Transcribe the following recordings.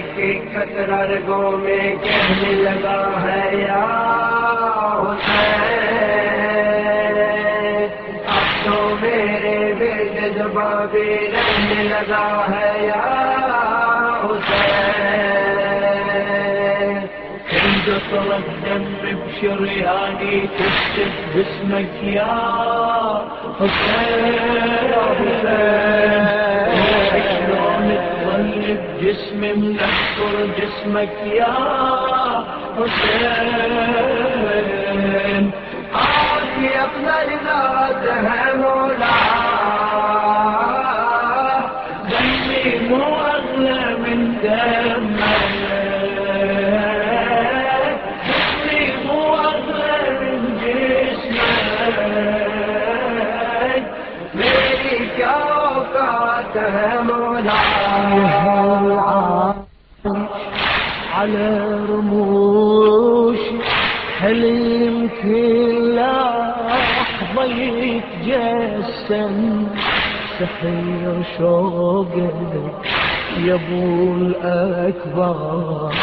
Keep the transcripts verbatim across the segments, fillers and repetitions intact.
की कतरा रगों में कहने लगा है या हुसैन, अब तो मेरे बेद जवाबी रहने लगा है या हुसैन। كنت تردم بشرياني تكتب باسمك يا حسين، شلون تظل بجسمي منكر جسمك يا حسين. عافي أفضل ذاتها مولاه، دمي مو أغلى من دمك، على رموش هل يمكن لحظة يتجسم سحير شوقك يا ابو الأكبر،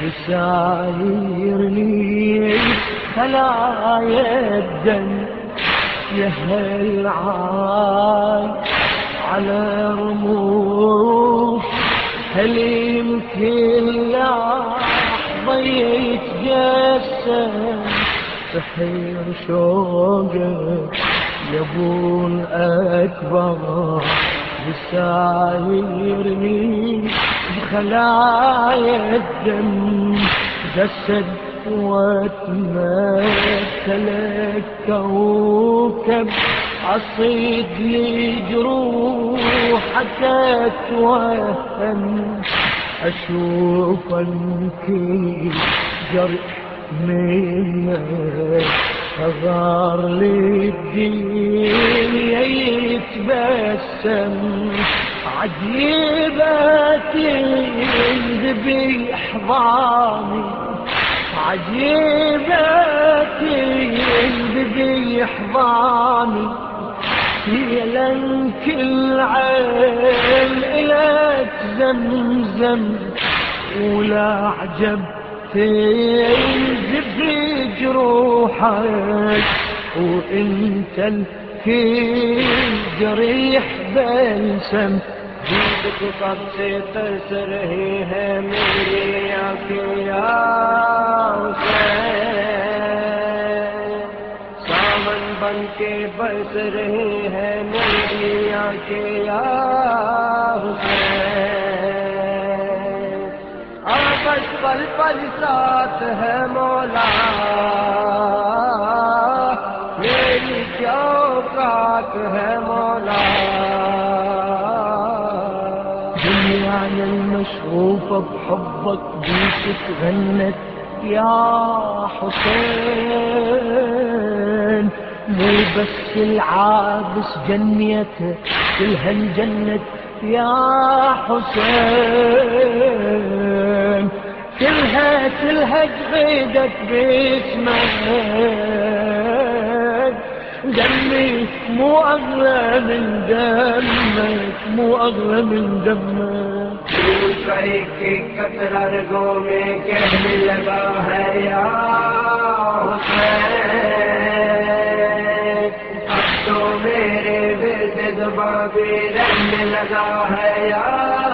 يسايرني خلايا الدم يا هالعاي على رموش هل يمكن لحظة يتجسم سحير شوقك يا ابو الأكبر، يسايرني بخلايا الدم جسد واتمثلك كوكب عصيد لجروحك اتوهم اشوف انكي جرح منك صغار للدين يتبسم عجيبة ينذبي حضاني، عجيبة ينذبي حضاني يا لنك العين إلك زمزم ولا عجب تنزف جروحك وانت الكل جريح بلسم جيبك قد से तरस रहे हैं मेरी आँखें या हुसैन, सावन बन के बरस रहे हैं मेरी आँखें या हुसैन। आपस पल पल साथ है मौला, मेरी क्या औकात है मौला। دنيانا المشغوفة بحبك بيك تغنت يا حسين، مو بس العابس جنيته كلها الجنة يا حسين، كلها كلها جغيدك باسمك، دمي مو أغلى من دمك، مو أغلى من دمك. दूसरे की कतरा रगों में कहने लगा है या हुसैन, अब तो मेरे विर्द ज़बाबी रहने लगा है या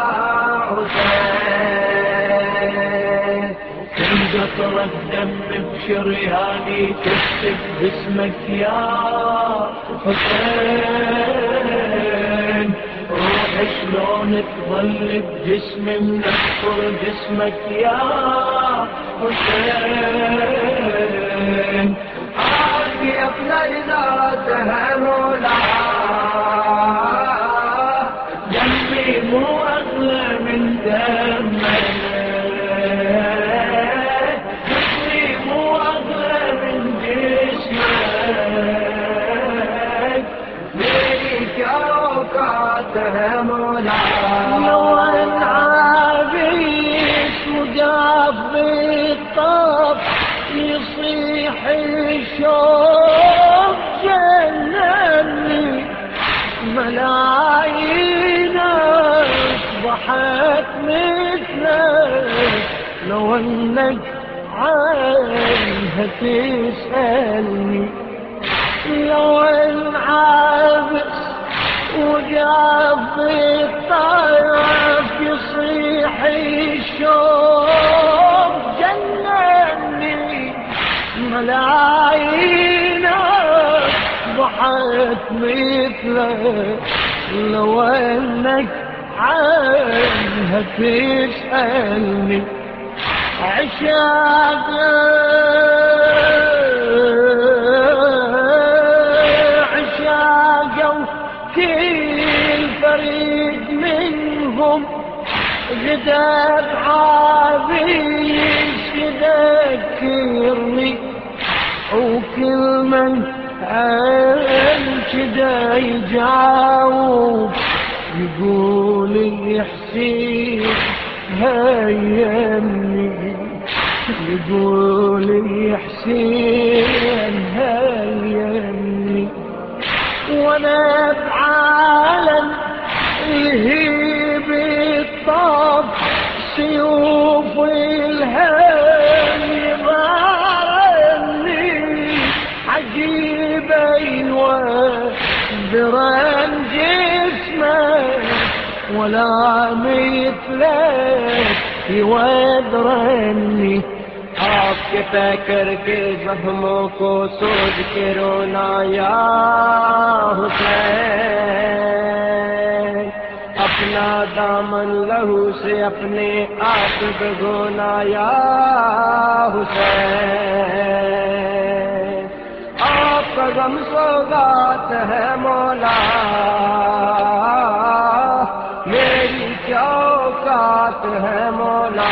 हुसैन। كنت تردم بشرياني تكتب باسمك يا حسين، روحي شلون تظل بجسمي منكر جسمك يا حسين. عافي أفضل ذاتها مولاه، دمي مو أغلى من دمك، لو انعابيش وقاف بالطف يصيح الشوق جنني، ملايين اصبحت مثلك لو انك عنها تسألني، لو ان عابس وقضي الطرف يصيح الشوق جنني، ملايين ضحت مثلك لو انك عنها تسألني. عشاق عشاقوا كل فريد منهم غداب عابيس يذكرني، وكل من عين كدا يجاوب يقول يحسين هيمني، يقول يحسين هيمني. وانا بعالم الهيب الطاف سيوف الهم يضارني، عجيبة يوذرن جسمك ولا مثلك يوذرني. آپ کے پیکر کے زخموں کو سوچ کے رونا یا حسین، اپنا دامن لہو سے اپنے آپ بھگونا یا حسین. آپ کا غم سوگات ہے مولا، میری کیا اوقات ہے مولا.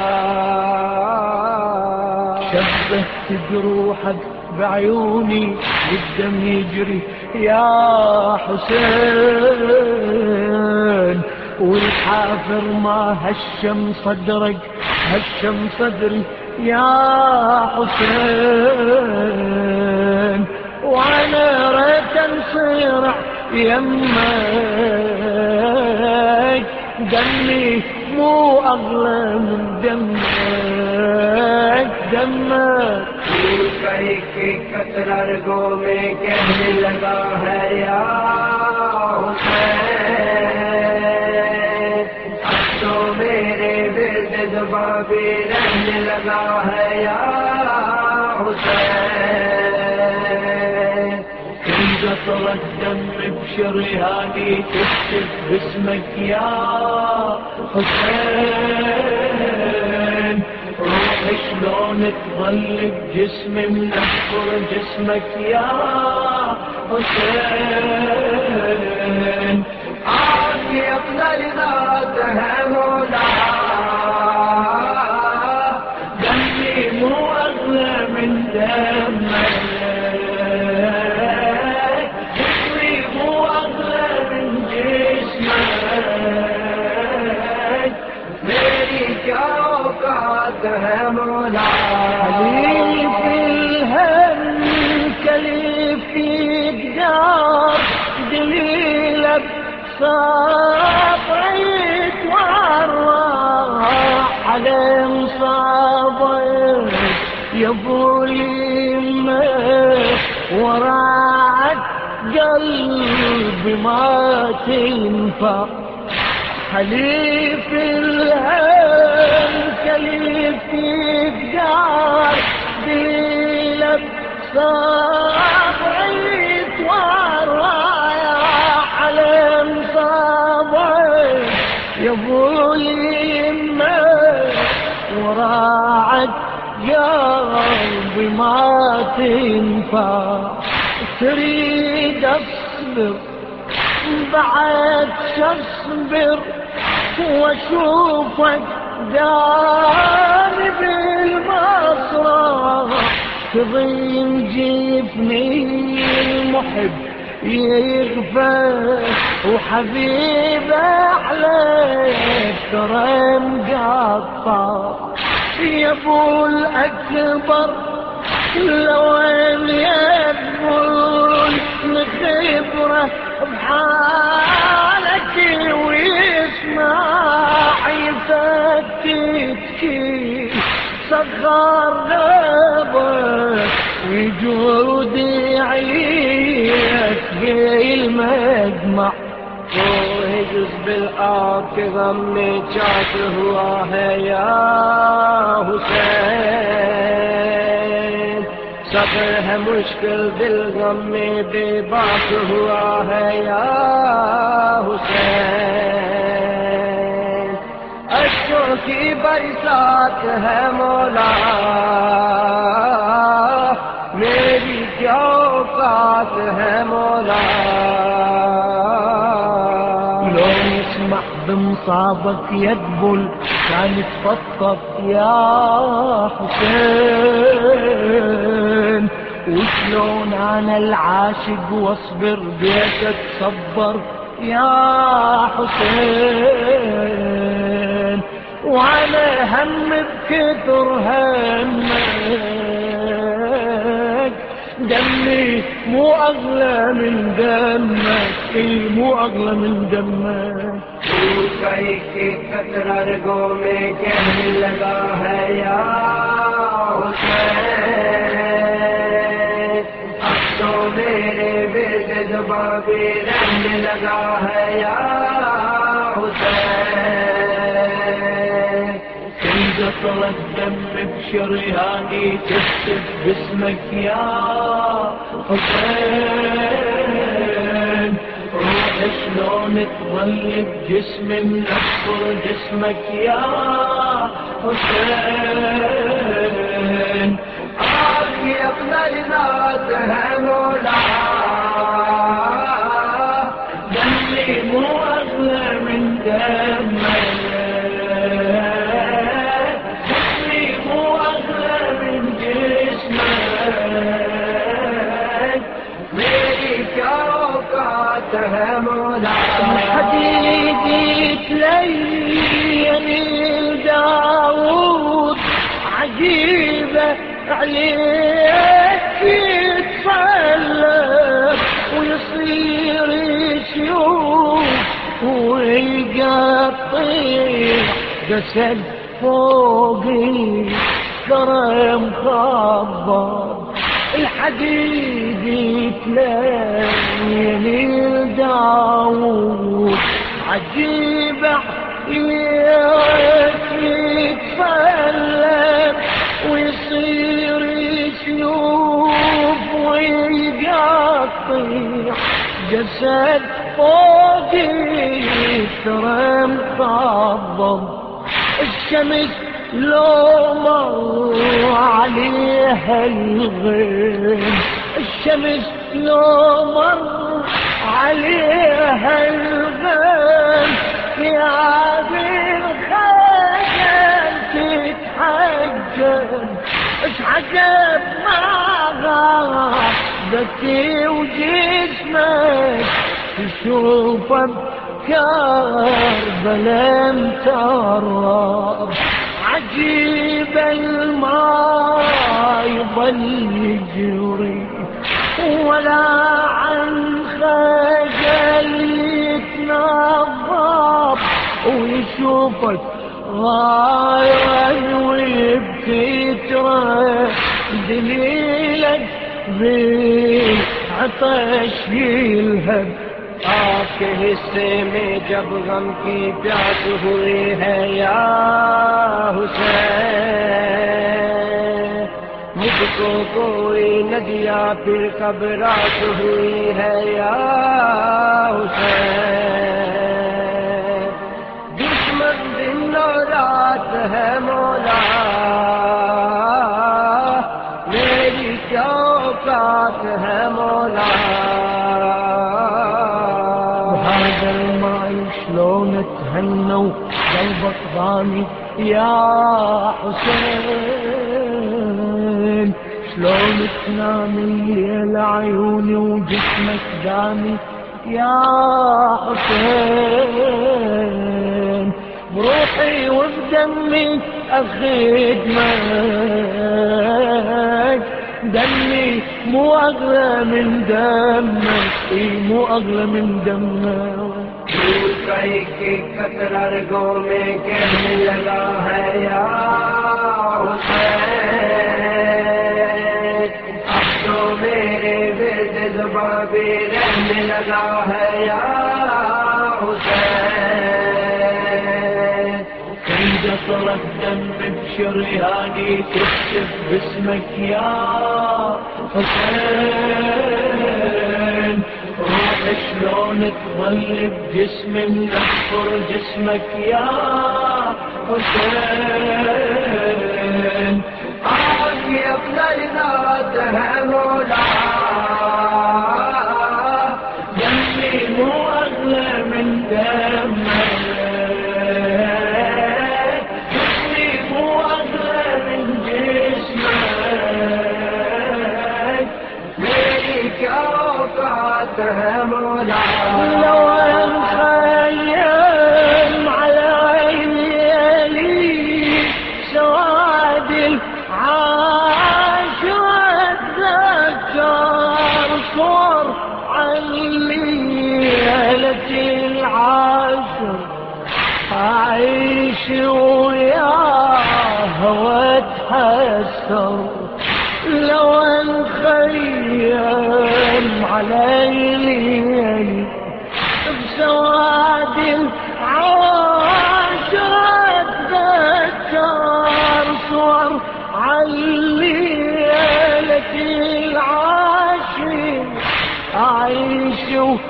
شبهت جروحك بعيوني والدم يجري يا حسين، والحافر ما هشم صدرك هشم صدري يا حسين. وانا ريت انصرع يمك، دمي مو اغلى من دمك دمك. کہیں کی قطرہ رگوں میں کہنے لگا ہے یا حسین، اب تو میرے ورد زباں بھی رہنے لگا ہے یا حسین. قطرة الدم بشرياني تكتب باسمك يا حسين، روحي شلون تظل بجسمي منفر جسمك يا حسين. آنکھ افضل ذات ہے مولا، دمي مو أغلى من دمك، ہے مولا. حليف الهم كليف يقدر دليل بصابرك والراح على مصابك يا ابو اليمه، وراعت قلبي ما تنفع. حليف الهم كليف يقدر دليل بصابرك والرايح على مصابك يا ابو اليمه، وراعت قلبي ما تنفع. تريد اصبر بعد تصبر واشوفك جانب المسرح، تضيم جفني المحب يغفى وحبيب عليك ترى مقطع. يا ابو الاكبر لو ان يقبل خبره بحالك ويسمع يفتك غربك وجودي عليك في المجمع ويجوز بالآب غمي جات हुआ है या हुसैन सब्र है मुश्किल दिल गम में बेबाक हुआ है या हुसैन अश्कों की बरसात है मौला मेरी क्या औकात है मौला لو نسمع بمصابك يدبل كان تفضفض يا حسين وشلون انا العاشق واصبر بيتك صبر يا حسين وانا هم بكثر همك دمي مو اغلى من دمك اي مو اغلى من دمك कहीं के कतरा रगों में कहने लगा है या हुसैन अब तो मेरे बेटे जवाबी रहने लगा है या हुसैन تنقطر الدم بشرياني تكتب باسمك يا حسين روح شلون تظل بجسم منصر جسمك يا حسين आपकी अपना ذات है मौला دمي مو أغلى من دمك الحديد تلين داود عجيبة عليك يتفلق ويصير يشوف ويقطع جسد فوقي كرم خبر الحديد يتلين داود عجيبة يتفلق ويصير يشوف ويقطع جسد فوقي ترى مخضب الشمس لو مر عليها الغيم الشمس لو مر عليها الغيم يا بالخجل تتحجب اش عجب ما غاب ذكي وجسمك تشوفه بكربلاء متراب عجيب الماء يظل يجري ولا عن خجل يتنظف ويشوفك غاير ويبكي ترى دليلك بالعطش يلهب आपके हिस्से में जब गम की प्यास हुई है या हुसैन मुझको कोई नदिया फिर कब रात हुई है या हुसैन दुश्मन दिन और रात है मौला मेरी क्या औकात है मौला شلون تهنوا قلبك ضامي يا حسين شلون تنام الليل عيوني وجسمك دامي يا حسين بروحي وبدمي اخدمك دمي مو اغلى من دمك اي مو اغلى من دمك कहीं के कतरा रगों में कहने लगा है या हुसैन भी रहने लगा है या हुसैन। إذا طلع الدم بشرياني تكتب باسمك يا حسين. روح شلون تظل بجسمي منحفر جسمك يا حسين. آج أفضل ذات है मौला دمي مو أغلى من دمك. جسمي مو أغلى من جسمك. मेरी क्या औकात है मौला। لو نخيم على عيني سواد العاشر اتذكر صور ليلة العاشر أعيش وياها واتحسر. لو نخيم على ليل بسواد العاشر اتذكر صور عليلة العاشر أعيش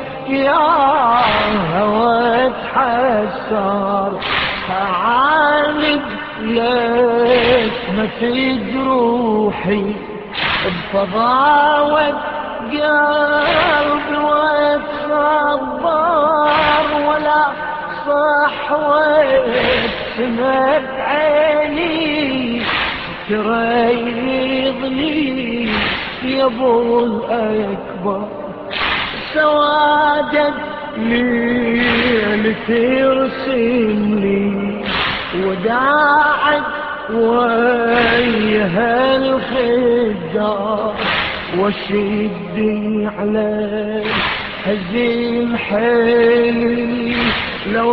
وياها واتحسر. أعاند ليش ما في جروحي بفضاوة قلبي واتصبر ولا صحوة سمت عيني تريض لي يا ابو الأكبر. سوادت ليل ترسم لي وداعت ويها الخدار وشدي عليه هزيم حيلي. لو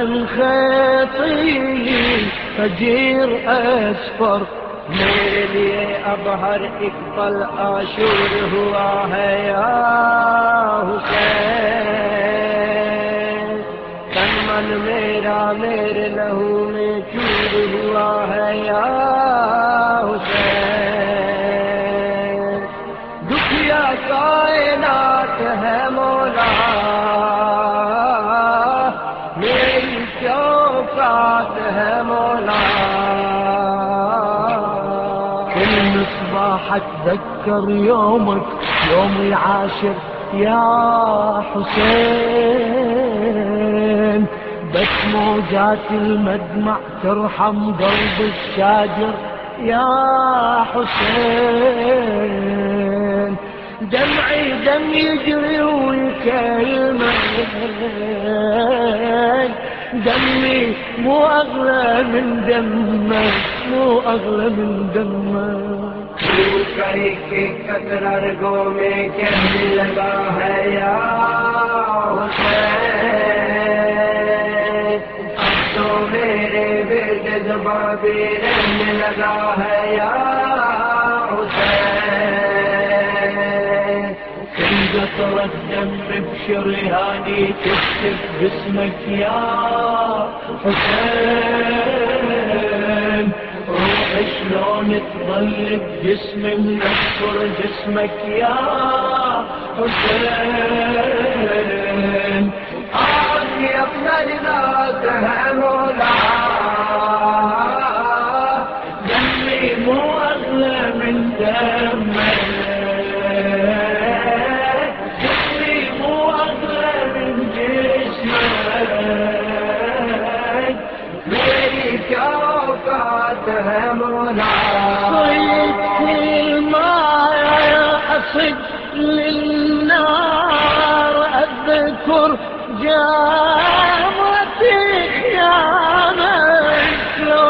انخطي فجير أسفر ليلي أبهر اقبل آشور हुआ है या हुसैन. तन मन मेरा मेरे लहू में चूर हुआ है या हुसैन. दुखिया कायनात है मौला मेरी क्यों औकात है मौला. كل مصباح اتذكر يومك يوم العاشر يا حسين. بس موجات المدمع ترحم قلب الشاجر يا حسين. دمعي دم يجري والكلمة دمي مو أغلى من دمك مو أغلى من دمك. करके कतरगों में कहने लगा है या हुसैन. अब तो मेरे बिर्द ज़ुबां भी रहने लगा है या हुसैन. إذا طلع الدم بشرياني تكتب باسمك يا حسين. روح شلون تظل بجسمي منحفر جسمك يا حسين. आज अफज़ल ज़ात है मौला دمي مو أغلى من دمك. جسمي مو أغلى من جسمك. मेरी क्या औकात है मौला. صيدت الماء أصد للنار أذكر جامتي خيامك. لو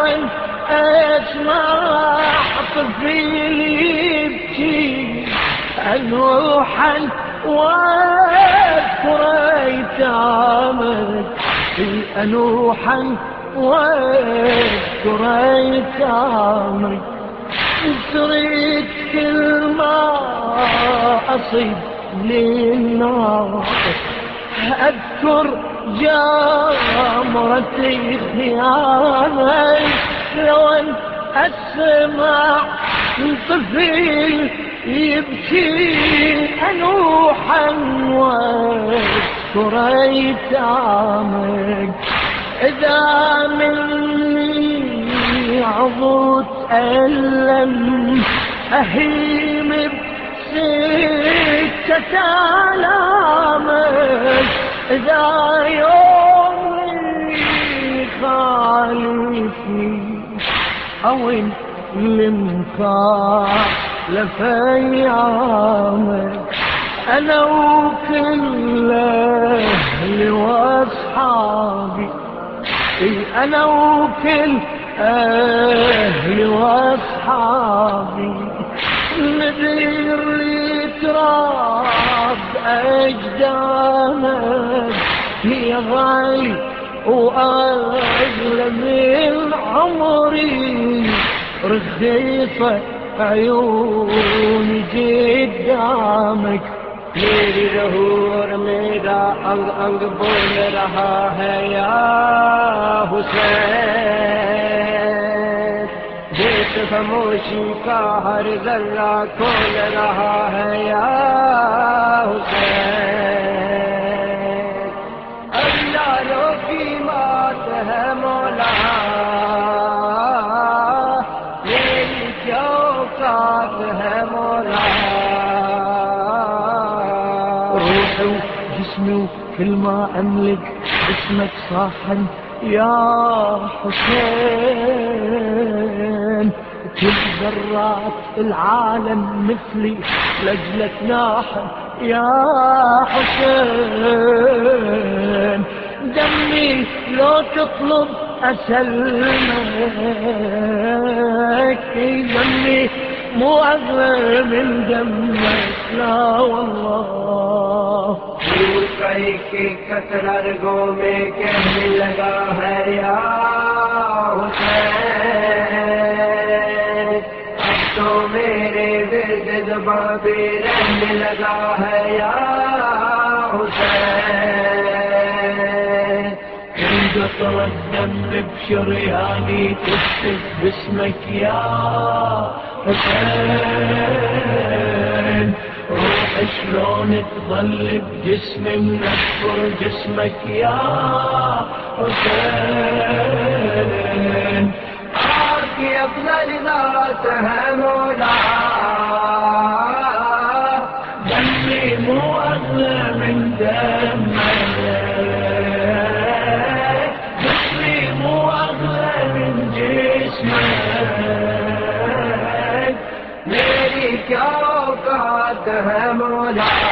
أسمع طفلي يبكي أنوحا واذكر أيتامك. أنوحا واذكر أيتامك. تريد كل ما أصيب للنار. أذكر جامرتي خيانك لو أن أسمع طفل يبكي أنوحا واذكر أيتامك. إذا مني عضوت ألم أهيم بسكة آلامك. إذا يومي خالفني أو لمخالف أيامك. أنا وكل أهلي وأصحابي، أنا وكل أهلي وأصحابي ندير لتراب أجدامك. يا غالي وأغلى من عمري، رخيصة عيوني قدامك. मेरी रहूर मेरा अंग अंग बोल रहा है या हुसैन। देश खामोशी का हर जर्रा खोल रहा है या हुसैन। अल्लाह की बात है मौला, मेरी क्या औकात है मौला। جسمي وكل ما أملك اسمك صاحا يا حسين. كل ذرات العالم مثلي لجلك ناحا يا حسين. دمي لو تطلب أسلمك، دمي مو أغلى من دمك لا والله. कई के कसरगों में कहने लगा है या हुसैन। अब तो मेरे विर्द ज़बां पे रहने लगा है या हुसैन। إذا تردم بشرياني تكتب باسمك يا حسين. روح شلون تظل بجسمي منفر جسمك يا حسين. آك أفضل ذات ہے مولا، دمي مو أغلى من دمك، جسمي مو أغلى من جسمك. मेरी क्या औकात है मौला।